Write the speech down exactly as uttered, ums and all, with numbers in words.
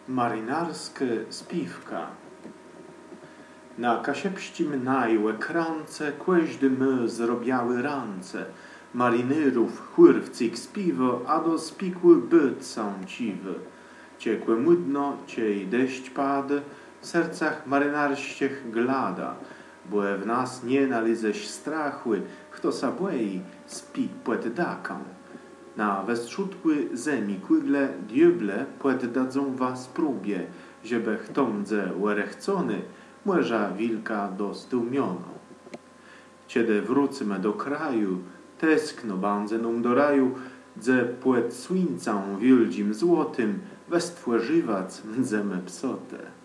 Marynarskie spiwka. Na kasiepścim najłe krance, kłeźdy my zrobiały rance. Marynyrów chłyrwcik spiwo, a do spikły byt sąciwy. Ciekłe mydno, ciej deszcz pad, w sercach marynarściech glada. Bo w nas nie naliześ strachły, kto sabłei spik płet daką. Na westrzutły zemi kłygle dieble płet dadzą was próbie, żeby chtomdze łerechcony, młeża wilka dostumiono. Kiedy wrócimy do kraju, teskno bandzenom do raju, dze płet słońcą wieldzim złotym, westwę żywac mdzemy psotę.